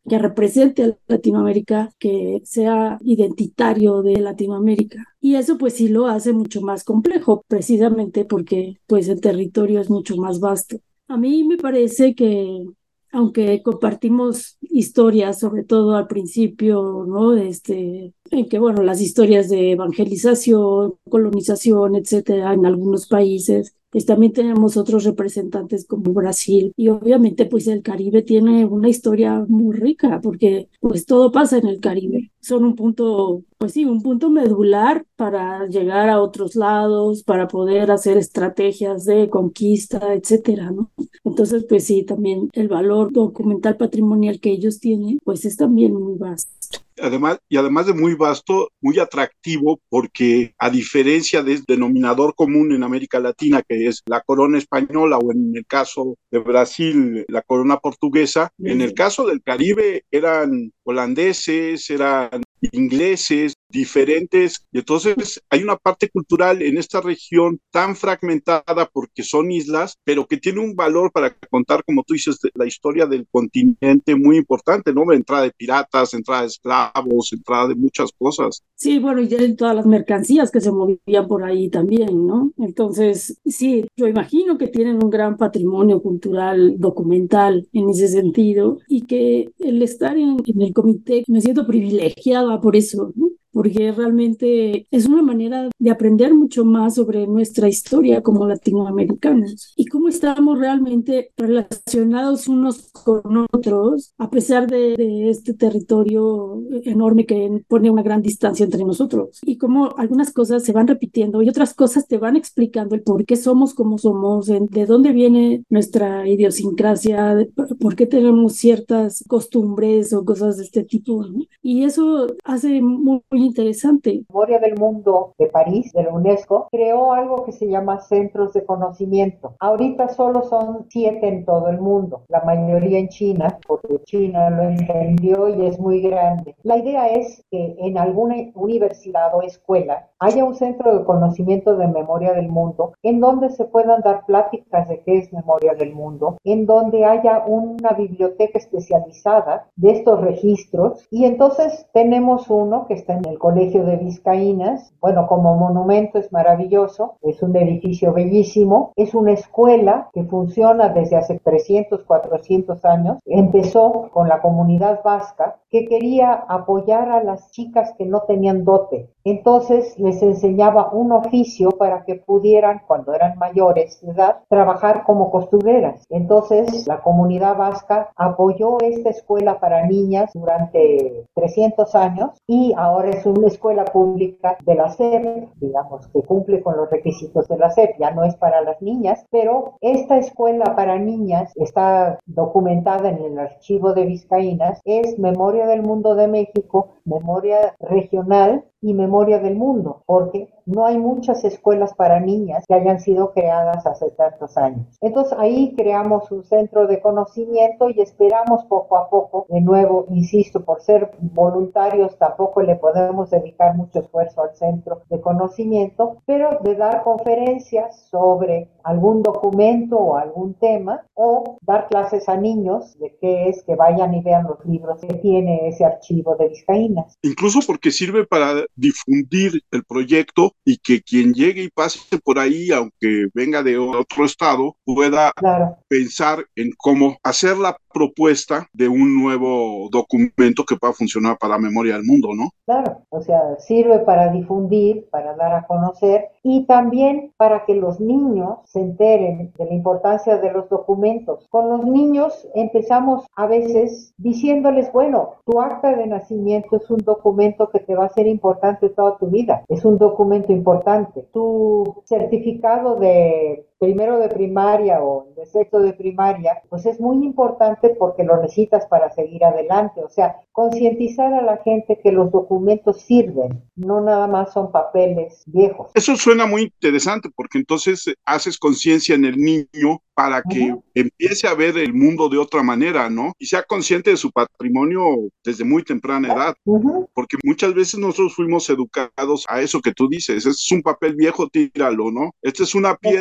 que represente a Latinoamérica, que sea identitario de Latinoamérica. Y eso pues sí lo hace mucho más complejo, precisamente porque pues el territorio es mucho más vasto. A mí me parece que aunque compartimos historias, sobre todo al principio, ¿no? Este, en que, bueno, las historias de evangelización, colonización, etcétera, en algunos países, pues también tenemos otros representantes como Brasil y obviamente pues el Caribe tiene una historia muy rica porque pues todo pasa en el Caribe. Son un punto, pues sí, un punto medular para llegar a otros lados, para poder hacer estrategias de conquista, etcétera, ¿no? Entonces, pues sí, también el valor documental patrimonial que ellos tienen, pues es también muy vasto. Además, y además de muy vasto, muy atractivo, porque a diferencia del denominador común en América Latina, que es la corona española, o en el caso de Brasil, la corona portuguesa, en el caso del Caribe eran holandeses, eran ingleses, diferentes, y entonces hay una parte cultural en esta región tan fragmentada porque son islas, pero que tiene un valor para contar, como tú dices, la historia del continente muy importante, ¿no? Entrada de piratas, entrada de esclavos, entrada de muchas cosas. Sí, bueno, y de todas las mercancías que se movían por ahí también, ¿no? Entonces, sí, yo imagino que tienen un gran patrimonio cultural documental en ese sentido y que el estar en, en el comité, me siento privilegiada por eso, ¿no? Porque realmente es una manera de aprender mucho más sobre nuestra historia como latinoamericanos y cómo estamos realmente relacionados unos con otros, a pesar de, de este territorio enorme que pone una gran distancia entre nosotros, y cómo algunas cosas se van repitiendo y otras cosas te van explicando el por qué somos como somos, de dónde viene nuestra idiosincrasia, de por qué tenemos ciertas costumbres o cosas de este tipo, ¿no? Y eso hace muy, muy interesante. Memoria del Mundo de París, de la UNESCO, creó algo que se llama centros de conocimiento. Ahorita solo son siete en todo el mundo, la mayoría en China, porque China lo entendió y es muy grande. La idea es que en alguna universidad o escuela haya un centro de conocimiento de memoria del mundo en donde se puedan dar pláticas de qué es memoria del mundo, en donde haya una biblioteca especializada de estos registros, y entonces tenemos uno que está en el Colegio de Vizcaínas. Bueno, como monumento es maravilloso, es un edificio bellísimo, es una escuela que funciona desde hace trescientos, cuatrocientos años. Empezó con la comunidad vasca que quería apoyar a las chicas que no tenían dote. Entonces les enseñaba un oficio para que pudieran, cuando eran mayores de edad, trabajar como costureras. Entonces la comunidad vasca apoyó esta escuela para niñas durante trescientos años y ahora es una escuela pública de la S E P, digamos, que cumple con los requisitos de la S E P, ya no es para las niñas, pero esta escuela para niñas está documentada en el archivo de Vizcaínas, es Memoria del Mundo de México, Memoria Regional y Memoria del Mundo, porque no hay muchas escuelas para niñas que hayan sido creadas hace tantos años. Entonces ahí creamos un centro de conocimiento y esperamos poco a poco, de nuevo, insisto, por ser voluntarios tampoco le podemos dedicar mucho esfuerzo al centro de conocimiento, pero de dar conferencias sobre algún documento o algún tema, o dar clases a niños de qué es, que vayan y vean los libros que tiene ese archivo de Vizcaínas. Incluso porque sirve para difundir el proyecto y que quien llegue y pase por ahí, aunque venga de otro estado, pueda claro. pensar en cómo hacer la propuesta de un nuevo documento que pueda funcionar para la memoria del mundo, ¿no? Claro, o sea, sirve para difundir, para dar a conocer y también para que los niños se enteren de la importancia de los documentos. Con los niños empezamos a veces diciéndoles, bueno, tu acta de nacimiento es un documento que te va a ser importante toda tu vida, es un documento importante. Tu certificado de primero de primaria o de sexto de primaria, pues es muy importante porque lo necesitas para seguir adelante. O sea, concientizar a la gente que los documentos sirven, no nada más son papeles viejos. Eso suena muy interesante porque entonces haces conciencia en el niño para que uh-huh. empiece a ver el mundo de otra manera, ¿no? Y sea consciente de su patrimonio desde muy temprana edad. Uh-huh. Porque muchas veces nosotros fuimos educados a eso que tú dices. Este es un papel viejo, tíralo, ¿no? Esta es una piedra que está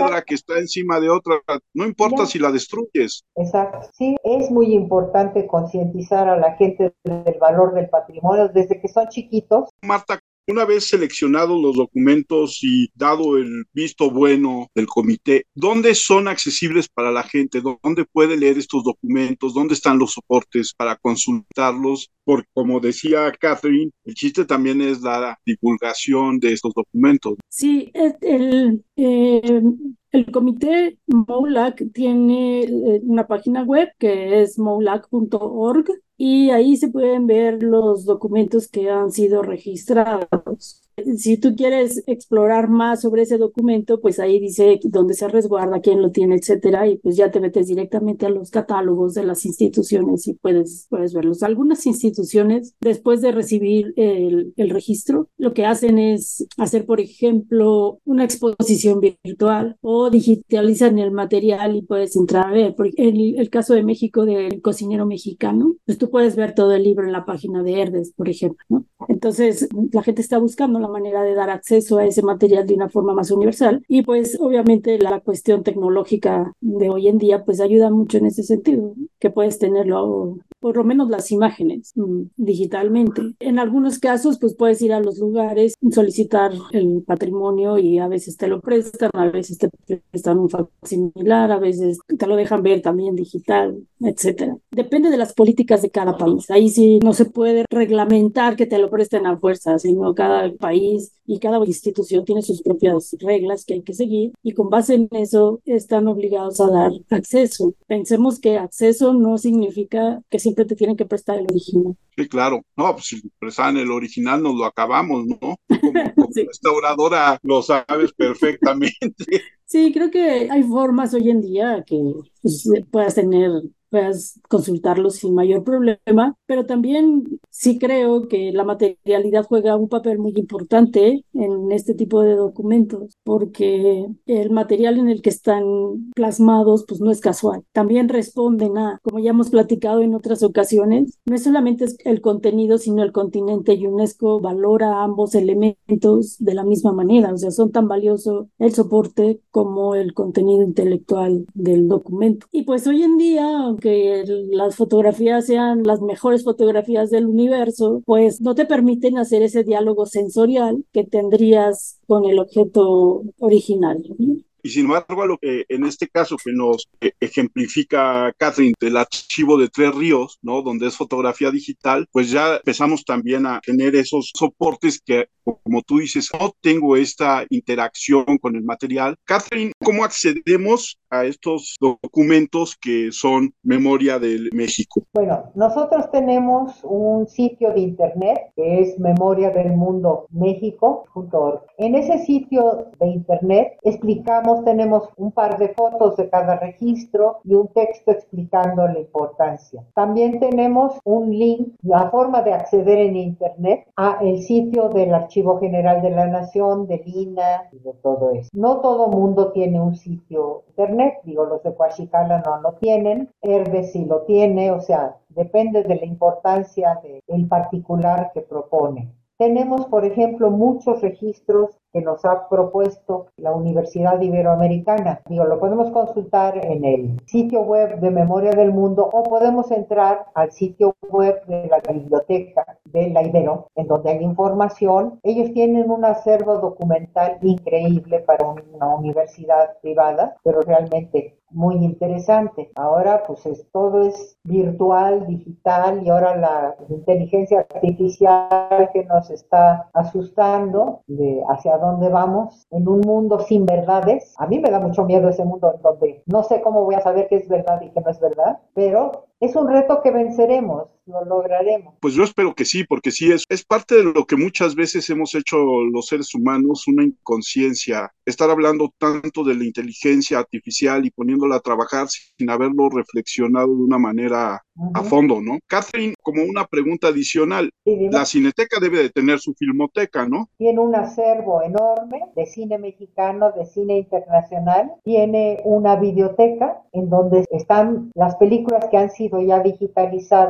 está encima de otra, no importa Ya. si la destruyes. Exacto. Sí, es muy importante concientizar a la gente del valor del patrimonio desde que son chiquitos. Marta, una vez seleccionados los documentos y dado el visto bueno del comité, ¿dónde son accesibles para la gente? ¿Dónde puede leer estos documentos? ¿Dónde están los soportes para consultarlos? Porque, como decía Catherine, el chiste también es la divulgación de estos documentos. Sí, el, el, eh, el comité MOULAC tiene eh, una página web que es moulac punto org y ahí se pueden ver los documentos que han sido registrados. Si tú quieres explorar más sobre ese documento, pues ahí dice dónde se resguarda, quién lo tiene, etcétera, y pues ya te metes directamente a los catálogos de las instituciones y puedes, puedes verlos. Algunas instituciones, después de recibir el, el registro, lo que hacen es hacer, por ejemplo, una exposición virtual o digitalizan el material y puedes entrar a ver. Por el, el caso de México del cocinero mexicano, pues tú puedes ver todo el libro en la página de Herdes, por ejemplo, ¿no? Entonces, la gente está buscando la manera de dar acceso a ese material de una forma más universal y pues obviamente la cuestión tecnológica de hoy en día pues ayuda mucho en ese sentido, que puedes tenerlo, por lo menos las imágenes, mm, digitalmente. En algunos casos pues puedes ir a los lugares, solicitar el patrimonio y a veces te lo prestan, a veces te prestan un facsimilar, a veces te lo dejan ver también digital, etcétera. Depende de las políticas de cada país. Ahí sí no se puede reglamentar que te lo presten a fuerza, sino cada país y cada institución tiene sus propias reglas que hay que seguir y con base en eso están obligados a dar acceso. Pensemos que acceso no significa que siempre te tienen que prestar el original. Sí, claro. No, pues si prestan el original nos lo acabamos, ¿no? Como, como Sí. restauradora lo sabes perfectamente. Sí, creo que hay formas hoy en día que pues, puedas tener, puedas consultarlos sin mayor problema, pero también sí creo que la materialidad juega un papel muy importante en este tipo de documentos, porque el material en el que están plasmados pues no es casual, también responden a, como ya hemos platicado en otras ocasiones, no es solamente el contenido, sino el continente, y UNESCO valora ambos elementos de la misma manera, o sea, son tan valiosos el soporte como el contenido intelectual del documento. Y pues hoy en día, aunque el, las fotografías sean las mejores fotografías del universo, pues no te permiten hacer ese diálogo sensorial que tendrías con el objeto original, ¿no? Y sin embargo, a lo que en este caso que nos eh, ejemplifica Catherine del archivo de Tres Ríos, ¿no? Donde es fotografía digital, pues ya empezamos también a tener esos soportes que, como tú dices, no tengo esta interacción con el material. Catherine, ¿cómo accedemos a estos documentos que son memoria del México? Bueno, nosotros tenemos un sitio de internet que es memoria del mundo méxico punto org. En ese sitio de internet explicamos, tenemos un par de fotos de cada registro y un texto explicando la importancia. También tenemos un link, la forma de acceder en internet a el sitio del Archivo General de la Nación, del I N A y de todo eso. No todo mundo tiene un sitio internet, digo, los de Coachicala no lo tienen, Herdes sí lo tiene, o sea, depende de la importancia del particular que propone. Tenemos, por ejemplo, muchos registros que nos ha propuesto la Universidad Iberoamericana. Digo, lo podemos consultar en el sitio web de Memoria del Mundo o podemos entrar al sitio web de la biblioteca de la Ibero, en donde hay información. Ellos tienen un acervo documental increíble para una universidad privada, pero realmente muy interesante. Ahora pues es, todo es virtual, digital, y ahora la inteligencia artificial que nos está asustando de hacia dónde vamos en un mundo sin verdades. A mí me da mucho miedo ese mundo en donde no sé cómo voy a saber qué es verdad y qué no es verdad, pero es un reto que venceremos, lo lograremos. Pues yo espero que sí, porque sí es, es parte de lo que muchas veces hemos hecho los seres humanos, una inconsciencia, estar hablando tanto de la inteligencia artificial y poniéndola a trabajar sin haberlo reflexionado de una manera uh-huh. a fondo, ¿no? Catherine, como una pregunta adicional, sí, la Cineteca debe de tener su filmoteca, ¿no? Tiene un acervo enorme de cine mexicano, de cine internacional, tiene una videoteca en donde están las películas que han sido ya digitalizadas para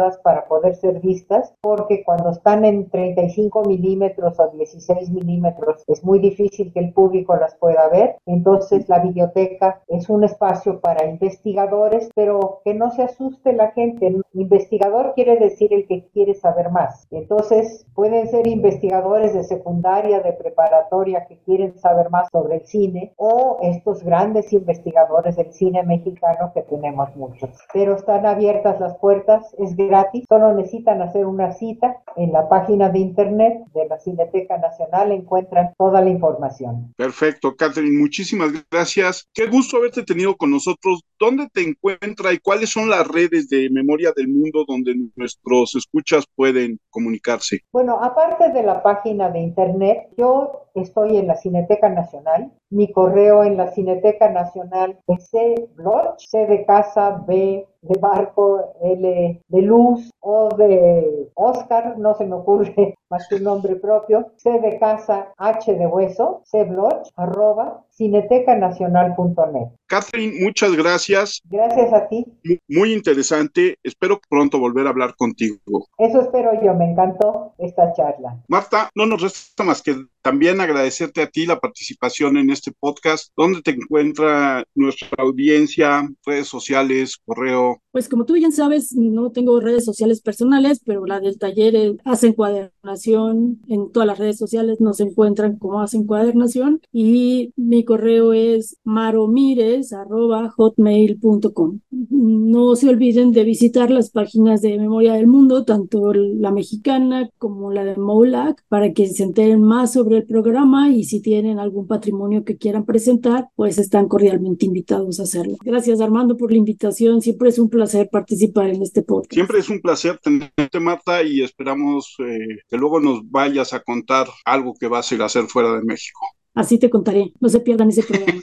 poder ser vistas, porque cuando están en treinta y cinco milímetros o dieciséis milímetros es muy difícil que el público las pueda ver. Entonces la biblioteca es un espacio para investigadores, pero que no se asuste la gente. Investigador quiere decir el que quiere saber más. Entonces pueden ser investigadores de secundaria, de preparatoria, que quieren saber más sobre el cine, o estos grandes investigadores del cine mexicano, que tenemos muchos. Pero están abiertas las puertas, es gratis, solo necesitan hacer una cita. En la página de internet de la Cineteca Nacional encuentran toda la información. Perfecto, Catherine, muchísimas gracias. Qué gusto haberte tenido con nosotros. ¿Dónde te encuentra y cuáles son las redes de Memoria del Mundo donde nuestros escuchas pueden comunicarse? Bueno, aparte de la página de internet, yo estoy en la Cineteca Nacional. Mi correo en la Cineteca Nacional es cbloch, C de casa, B de barco, L de luz, O de Oscar, no se me ocurre más que un nombre propio, C de casa, H de hueso, cbloch, arroba, cinetecanacional punto net. Catherine, muchas gracias. Gracias a ti. Muy interesante. Espero pronto volver a hablar contigo. Eso espero yo. Me encantó esta charla. Marta, no nos resta más que también agradecerte a ti la participación en este podcast. ¿Dónde te encuentra nuestra audiencia? Redes sociales, correo. Pues como tú bien sabes, no tengo redes sociales personales, pero la del taller eh, Hacen Cuadernación. En todas las redes sociales nos encuentran como Hacen Cuadernación, y mi correo es maromires arroba hotmail punto com. No se olviden de visitar las páginas de Memoria del Mundo, tanto la mexicana como la de MOULAC, para que se enteren más sobre el programa, y si tienen algún patrimonio que quieran presentar, pues están cordialmente invitados a hacerlo. Gracias, Armando, por la invitación. Siempre es un placer participar en este podcast. Siempre es un placer tenerte, Marta, y esperamos eh, que luego nos vayas a contar algo que vas a ir a hacer fuera de México. Así te contaré, no se pierdan ese programa.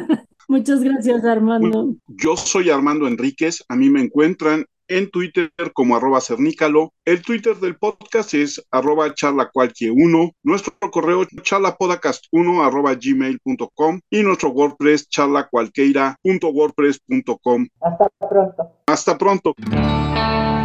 Muchas gracias, Armando. Yo soy Armando Enríquez, a mí me encuentran en Twitter como arroba cernícalo. El Twitter del podcast es arroba charlacualquier uno. Nuestro correo charlapodcast uno arroba gmail punto com y nuestro WordPress charlacualqueira punto wordpress punto com. Hasta pronto. Hasta pronto.